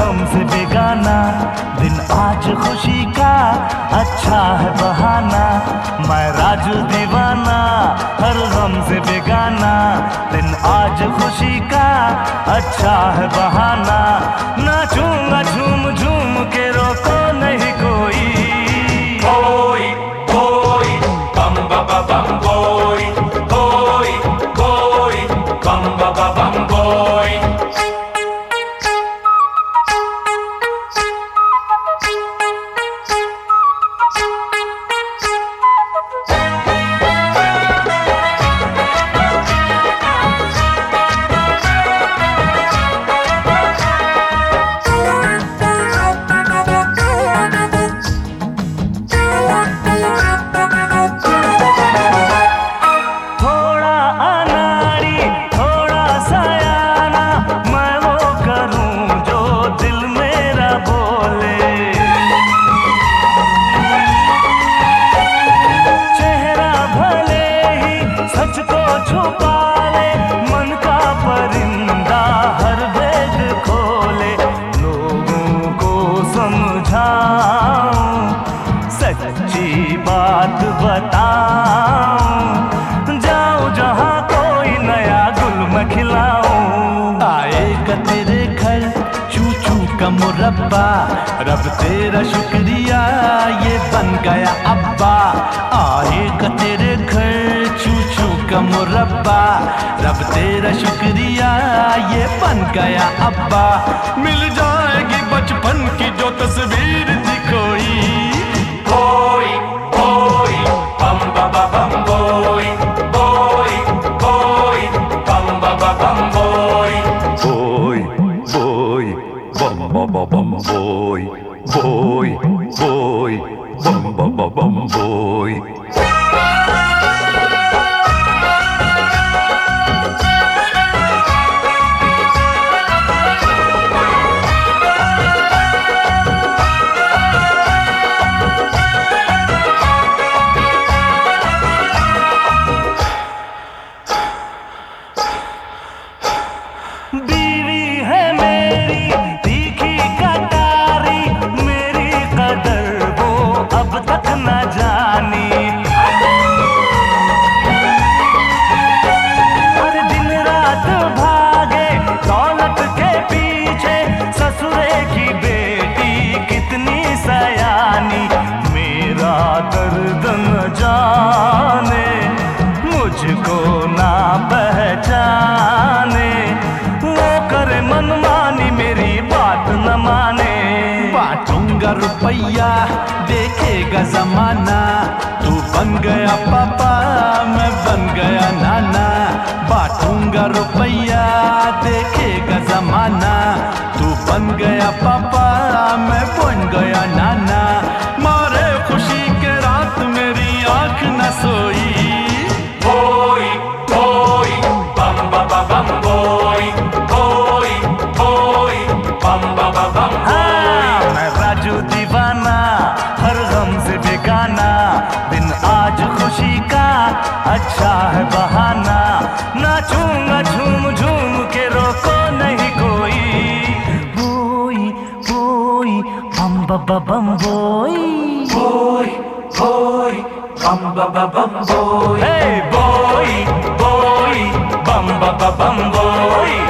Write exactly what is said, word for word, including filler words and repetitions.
गम से बेगाना, दिन आज खुशी का अच्छा है बहाना। मैं राजू दीवाना, हर गम से बेगाना, दिन आज खुशी का अच्छा है बहाना। नाचूंगा झूम झूम के, रोको नहीं कोई। Boy, boy, bum ba ba bum boy, boy, boy, bum ba ba bum boy. सच्ची बात बताऊं, जाऊं जहां कोई नया गुल मैं खिलाऊं। आएगा तेरे घर चू चू का मुरब्बा, रब तेरा शुक्रिया ये बन गया अब्बा। आएगा तेरे घर चू चू का मुरब्बा, रब तेरा शुक्रिया ये बन गया अब्बा। मिल जाएगी बचपन की जो तस्वीर थी खोई। Boy, boy, bum ba ba bum boy, boy, boy, bum ba ba bum boy. Boy, boy, bum ba ba bum boy, boy, boy, bum ba ba bum boy. बीवी है मेरी तीखी कटारी, मेरी कदर वो अब तक न जानी। हर दिन रात भागे दौलत के पीछे, ससुरे की बेटी कितनी सयानी। मेरा दर्द न जाने, मुझको ना पहचाने, करे मनमानी मेरी बात न माने। बांटूंगा रुपया देखेगा जमाना, तू बन गया पापा मैं बन गया नाना। बांटूंगा रुपया देखेगा जमाना, तू बन गया पापा मैं बन गया नाना। मारे खुशी के रात मेरी आंख न सोई। Boy, boy, bum ba ba bum boy, boy, boy, bum ba ba bum boy. मैं राजू दीवाना, हर गम से बेगाना, दिन आज खुशी का अच्छा है बहाना। नाचूंगा झूम झूम के, रोको नहीं कोई। बोई बोई बम बम बम बोई, Boy, boy, bum ba ba bum boy. हे बोई बोई बम बम बम बोई।